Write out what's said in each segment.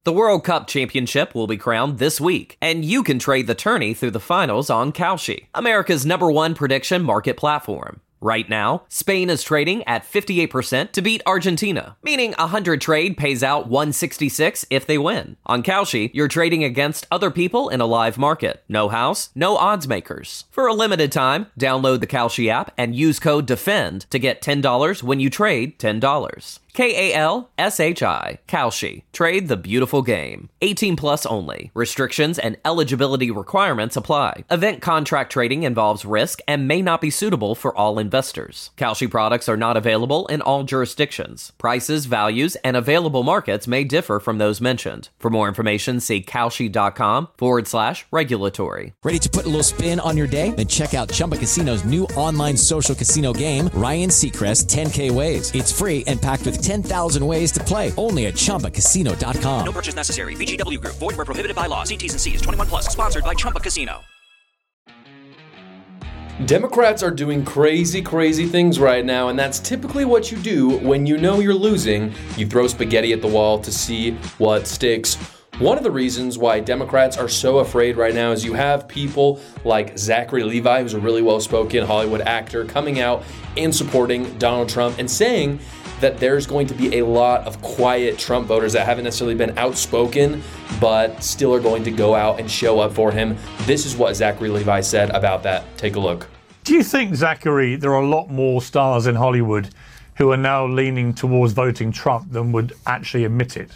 The World Cup Championship will be crowned this week, and you can trade the tourney through the finals on Kalshi, America's #1 prediction market platform. Right now, Spain is trading at 58% to beat Argentina, meaning 100 trade pays out 166 if they win. On Kalshi, you're trading against other people in a live market. No house, no odds makers. For a limited time, download the Kalshi app and use code DEFEND to get $10 when you trade $10. Kalshi. Kalshi. Trade the beautiful game. 18 plus only. Restrictions and eligibility requirements apply. Event contract trading involves risk and may not be suitable for all investors. Kalshi products are not available in all jurisdictions. Prices, values, and available markets may differ from those mentioned. For more information, see kalshi.com/regulatory. Ready to put a little spin on your day? Then check out Chumba Casino's new online social casino game, Ryan Seacrest 10K Ways. It's free and packed with 10,000 ways to play. Only at ChumbaCasino.com. No purchase necessary. VGW Group. Void where prohibited by law. See T's and C's. 21 plus. Sponsored by Chumba Casino. Democrats are doing crazy things right now, and that's typically what you do when you know you're losing. You throw spaghetti at the wall to see what sticks. One of the reasons why Democrats are so afraid right now is you have people like Zachary Levi, who's a really well-spoken Hollywood actor, coming out and supporting Donald Trump and saying that there's going to be a lot of quiet Trump voters that haven't necessarily been outspoken, but still are going to go out and show up for him. This is what Zachary Levi said about that. Take a look. Do you think, Zachary, there are a lot more stars in Hollywood who are now leaning towards voting Trump than would actually admit it?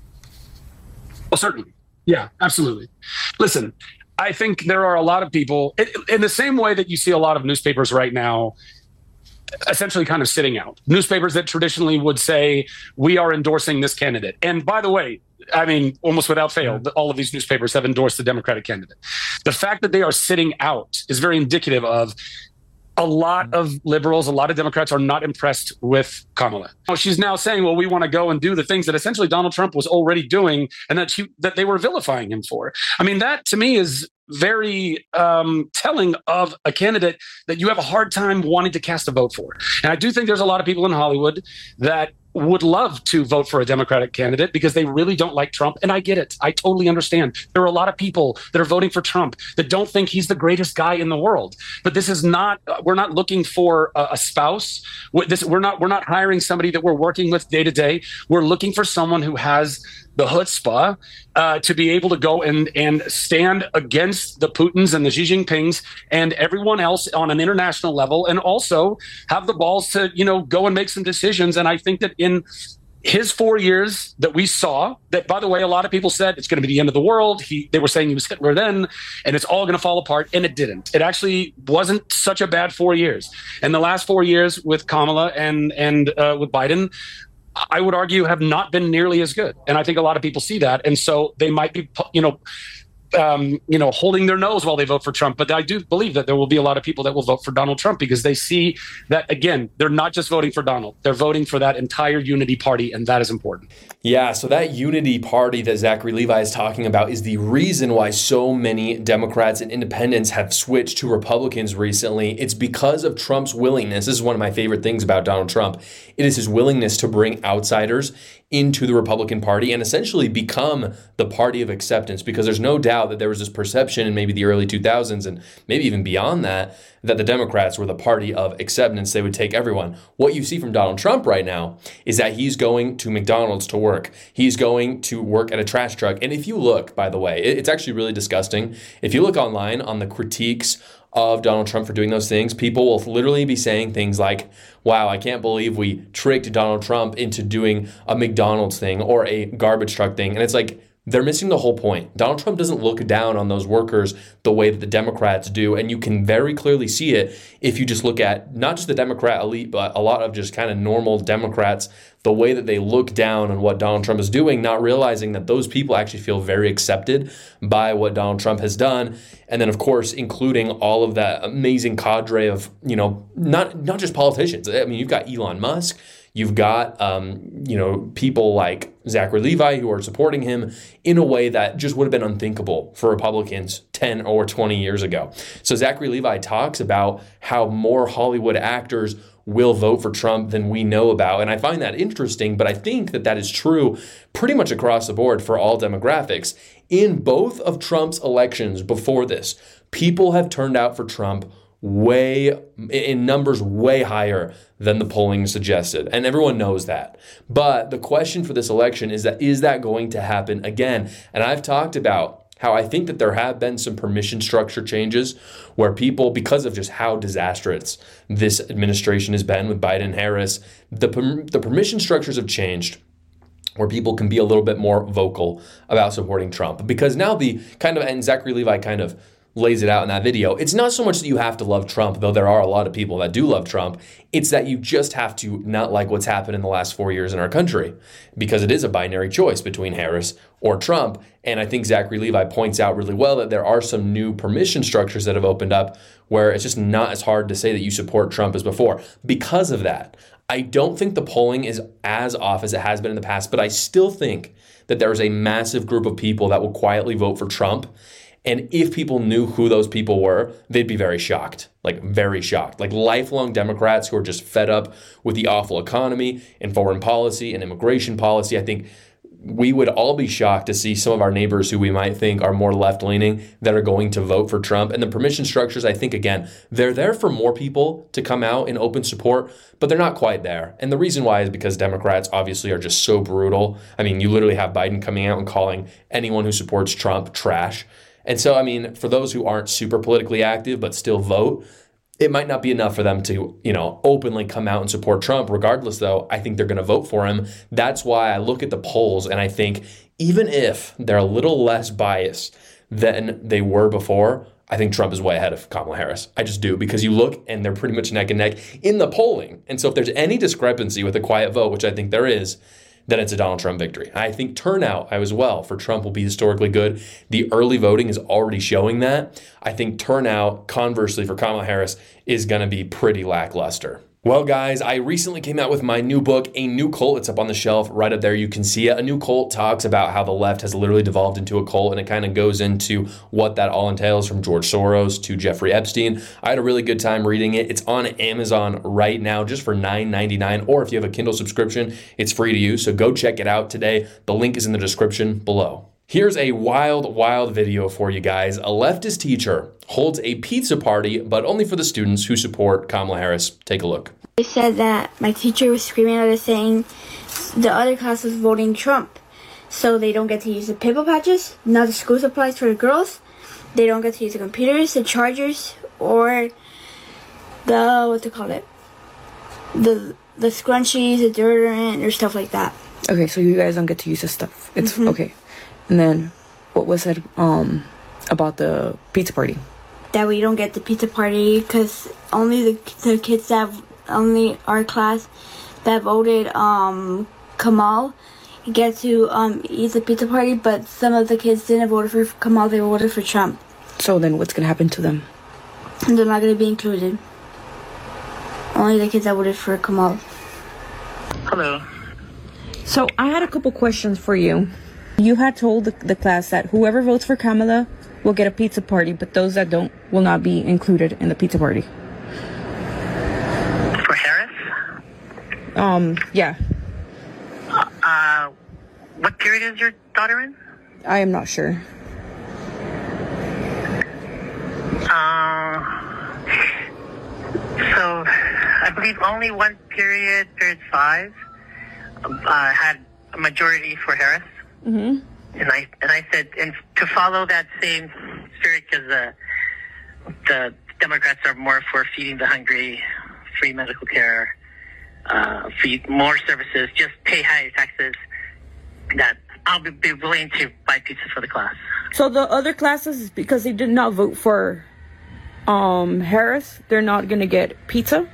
Well, certainly. Yeah, absolutely. Listen, I think there are a lot of people, in the same way that you see a lot of newspapers right now essentially kind of sitting out. Newspapers that traditionally would say, we are endorsing this candidate. And by the way, I mean, almost without fail, all of these newspapers have endorsed the Democratic candidate. The fact that they are sitting out is very indicative of a lot of liberals, a lot of Democrats are not impressed with Kamala. She's now saying, well, we want to go and do the things that essentially Donald Trump was already doing and that they were vilifying him for. I mean, that to me is very telling of a candidate that you have a hard time wanting to cast a vote for. And I do think there's a lot of people in Hollywood that would love to vote for a Democratic candidate because they really don't like Trump. And I get it. I totally understand. There are a lot of people that are voting for Trump that don't think he's the greatest guy in the world. But this is not, we're not looking for a spouse. We're not hiring somebody that we're working with day to day. We're looking for someone who has the chutzpah to be able to go and stand against the Putins and the Xi Jinpings and everyone else on an international level, and also have the balls to, go and make some decisions. And I think that in his 4 years that we saw, that, by the way, a lot of people said it's going to be the end of the world. They were saying he was Hitler then, and it's all going to fall apart, and it didn't. It actually wasn't such a bad 4 years. And the last 4 years with Kamala and with Biden, I would argue, have not been nearly as good. And I think a lot of people see that. And so they might be, holding their nose while they vote for Trump. But I do believe that there will be a lot of people that will vote for Donald Trump because they see that, again, they're not just voting for Donald. They're voting for that entire unity party, and that is important. Yeah, so that unity party that Zachary Levi is talking about is the reason why so many Democrats and independents have switched to Republicans recently. It's because of Trump's willingness. This is one of my favorite things about Donald Trump. It is his willingness to bring outsiders into the Republican Party and essentially become the party of acceptance, because there's no doubt that there was this perception in maybe the early 2000s and maybe even beyond that the Democrats were the party of acceptance. They would take everyone. What you see from Donald Trump right now is that he's going to McDonald's to work. He's going to work at a trash truck. And if you look, by the way, it's actually really disgusting. If you look online on the critiques of Donald Trump for doing those things, people will literally be saying things like, wow, I can't believe we tricked Donald Trump into doing a McDonald's thing or a garbage truck thing. And it's like, they're missing the whole point. Donald Trump doesn't look down on those workers the way that the Democrats do. And you can very clearly see it if you just look at not just the Democrat elite, but a lot of just kind of normal Democrats, the way that they look down on what Donald Trump is doing, not realizing that those people actually feel very accepted by what Donald Trump has done. And then, of course, including all of that amazing cadre of, not just politicians. I mean, you've got Elon Musk. You've got, people like Zachary Levi who are supporting him in a way that just would have been unthinkable for Republicans 10 or 20 years ago. So Zachary Levi talks about how more Hollywood actors will vote for Trump than we know about. And I find that interesting, but I think that that is true pretty much across the board for all demographics. In both of Trump's elections before this, people have turned out for Trump in numbers way higher than the polling suggested. And everyone knows that. But the question for this election is that going to happen again? And I've talked about how I think that there have been some permission structure changes where people, because of just how disastrous this administration has been with Biden and Harris, the permission structures have changed where people can be a little bit more vocal about supporting Trump. Because now and Zachary Levi kind of lays it out in that video, it's not so much that you have to love Trump, though there are a lot of people that do love Trump. It's that you just have to not like what's happened in the last 4 years in our country, because it is a binary choice between Harris or Trump. And I think Zachary Levi points out really well that there are some new permission structures that have opened up where it's just not as hard to say that you support Trump as before. Because of that, I don't think the polling is as off as it has been in the past, but I still think that there is a massive group of people that will quietly vote for Trump. And if people knew who those people were, they'd be very shocked, like lifelong Democrats who are just fed up with the awful economy and foreign policy and immigration policy. I think we would all be shocked to see some of our neighbors who we might think are more left-leaning that are going to vote for Trump. And the permission structures, I think, again, they're there for more people to come out in open support, but they're not quite there. And the reason why is because Democrats obviously are just so brutal. I mean, you literally have Biden coming out and calling anyone who supports Trump trash. And so, I mean, for those who aren't super politically active but still vote, it might not be enough for them to, openly come out and support Trump. Regardless, though, I think they're going to vote for him. That's why I look at the polls and I think even if they're a little less biased than they were before, I think Trump is way ahead of Kamala Harris. I just do, because you look and they're pretty much neck and neck in the polling. And so if there's any discrepancy with a quiet vote, which I think there is, then it's a Donald Trump victory. I think turnout as well for Trump will be historically good. The early voting is already showing that. I think turnout, conversely, for Kamala Harris is going to be pretty lackluster. Well, guys, I recently came out with my new book, A New Cult. It's up on the shelf right up there. You can see it. A New Cult talks about how the left has literally devolved into a cult, and it kind of goes into what that all entails, from George Soros to Jeffrey Epstein. I had a really good time reading it. It's on Amazon right now just for $9.99, or if you have a Kindle subscription, it's free to use. So go check it out today. The link is in the description below. Here's a wild, wild video for you guys. A leftist teacher holds a pizza party, but only for the students who support Kamala Harris. Take a look. They said that my teacher was screaming at us saying the other class was voting Trump. So they don't get to use the paper patches, not the school supplies for the girls. They don't get to use the computers, the chargers, or the scrunchies, the deodorant, or stuff like that. Okay, so you guys don't get to use this stuff. It's okay. And then what was said about the pizza party? That we don't get the pizza party because only the kids that only our class that voted Kamal get to eat the pizza party, but some of the kids didn't vote for Kamal, they voted for Trump. So then what's going to happen to them? They're not going to be included. Only the kids that voted for Kamal. Hello. So I had a couple questions for you. You had told the class that whoever votes for Kamala will get a pizza party, but those that don't will not be included in the pizza party. For Harris? Yeah. What period is your daughter in? I am not sure. So I believe only one period 5, had a majority for Harris. Mm-hmm. And I said, and to follow that same spirit, because the Democrats are more for feeding the hungry, free medical care, feed more services, just pay higher taxes, that I'll be willing to buy pizza for the class. So the other classes, because they did not vote for Harris, they're not going to get pizza?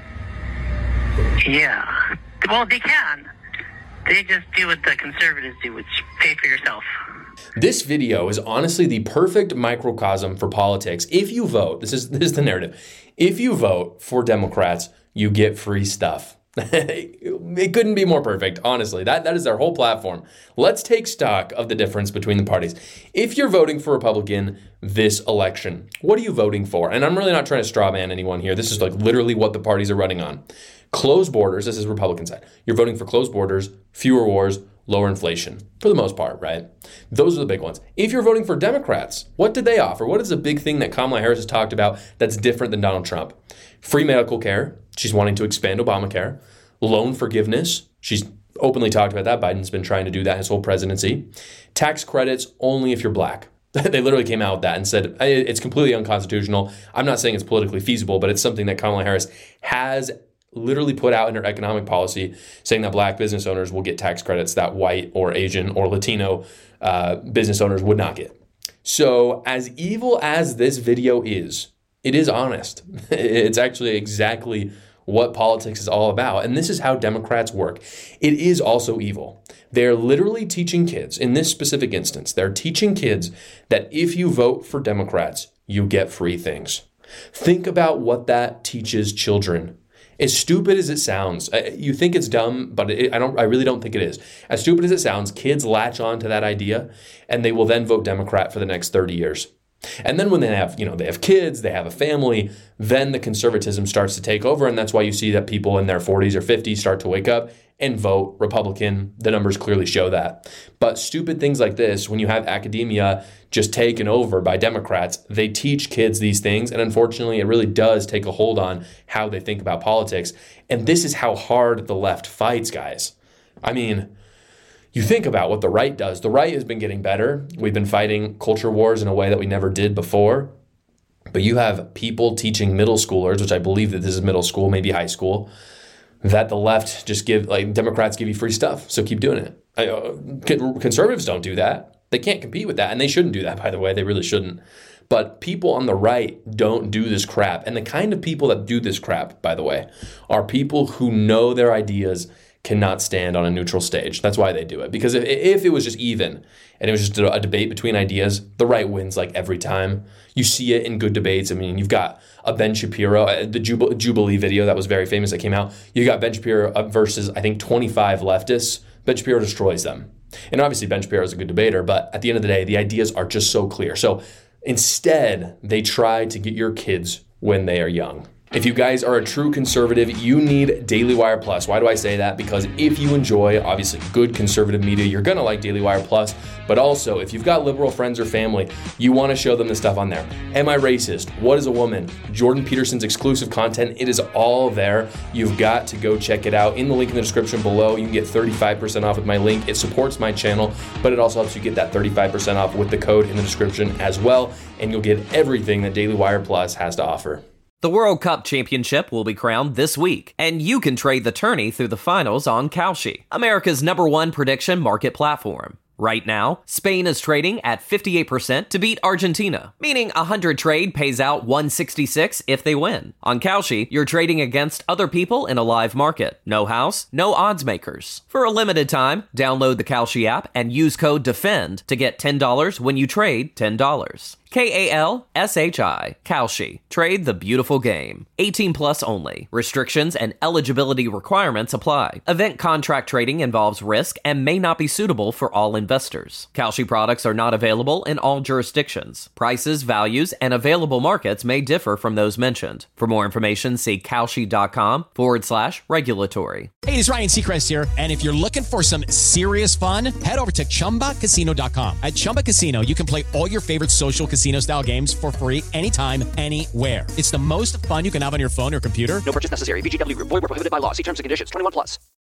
Yeah. Well, they can. They just do what the conservatives do, which pay for yourself. This video is honestly the perfect microcosm for politics. If you vote, this is the narrative. If you vote for Democrats, you get free stuff. It couldn't be more perfect, honestly. That is their whole platform. Let's take stock of the difference between the parties. If you're voting for Republican this election, what are you voting for? And I'm really not trying to straw man anyone here. This is like literally what the parties are running on. Closed borders, this is Republican side. You're voting for closed borders, fewer wars, lower inflation, for the most part, right? Those are the big ones. If you're voting for Democrats, what did they offer? What is the big thing that Kamala Harris has talked about that's different than Donald Trump? Free medical care. She's wanting to expand Obamacare. Loan forgiveness. She's openly talked about that. Biden's been trying to do that his whole presidency. Tax credits only if you're black. They literally came out with that and said it's completely unconstitutional. I'm not saying it's politically feasible, but it's something that Kamala Harris has literally put out in her economic policy, saying that black business owners will get tax credits that white or Asian or Latino business owners would not get. So as evil as this video is, it is honest. It's actually exactly what politics is all about. And this is how Democrats work. It is also evil. They're literally teaching kids, in this specific instance, they're teaching kids that if you vote for Democrats, you get free things. Think about what that teaches children. As stupid as it sounds, you think it's dumb, but I really don't think it is. As stupid as it sounds, kids latch on to that idea and they will then vote Democrat for the next 30 years. And then when they have kids, they have a family, then the conservatism starts to take over. And that's why you see that people in their 40s or 50s start to wake up and vote Republican. The numbers clearly show that. But stupid things like this, when you have academia just taken over by Democrats, they teach kids these things. And unfortunately, it really does take a hold on how they think about politics. And this is how hard the left fights, guys. I mean, you think about what the right does. The right has been getting better. We've been fighting culture wars in a way that we never did before. But you have people teaching middle schoolers, which I believe that this is middle school, maybe high school, that the left just Democrats give you free stuff. So keep doing it. Conservatives don't do that. They can't compete with that. And they shouldn't do that, by the way. They really shouldn't. But people on the right don't do this crap. And the kind of people that do this crap, by the way, are people who know their ideas cannot stand on a neutral stage. That's why they do it. Because if it was just even and it was just a debate between ideas, the right wins like every time. You see it in good debates. I mean, you've got a Ben Shapiro, the Jubilee video that was very famous that came out. You got Ben Shapiro versus, I think, 25 leftists. Ben Shapiro destroys them. And obviously Ben Shapiro is a good debater, but at the end of the day, the ideas are just so clear. So instead, they try to get your kids when they are young. If you guys are a true conservative, you need Daily Wire Plus. Why do I say that? Because if you enjoy, obviously, good conservative media, you're going to like Daily Wire Plus. But also, if you've got liberal friends or family, you want to show them the stuff on there. Am I racist? What is a woman? Jordan Peterson's exclusive content. It is all there. You've got to go check it out. In the link in the description below, you can get 35% off with my link. It supports my channel, but it also helps you get that 35% off with the code in the description as well. And you'll get everything that Daily Wire Plus has to offer. The World Cup Championship will be crowned this week, and you can trade the tourney through the finals on Kalshi, America's #1 prediction market platform. Right now, Spain is trading at 58% to beat Argentina, meaning 100 trade pays out 166 if they win. On Kalshi, you're trading against other people in a live market. No house, no odds makers. For a limited time, download the Kalshi app and use code DEFEND to get $10 when you trade $10. Kalshi. Kalshi. Trade the beautiful game. 18 plus only. Restrictions and eligibility requirements apply. Event contract trading involves risk and may not be suitable for all investors. Kalshi products are not available in all jurisdictions. Prices, values, and available markets may differ from those mentioned. For more information, see kalshi.com/regulatory. Hey, it's Ryan Seacrest here. And if you're looking for some serious fun, head over to ChumbaCasino.com. At Chumba Casino, you can play all your favorite social casino-style games for free anytime, anywhere. It's the most fun you can have on your phone or computer. No purchase necessary. VGW Group. Void where prohibited by law. See terms and conditions. 21 plus.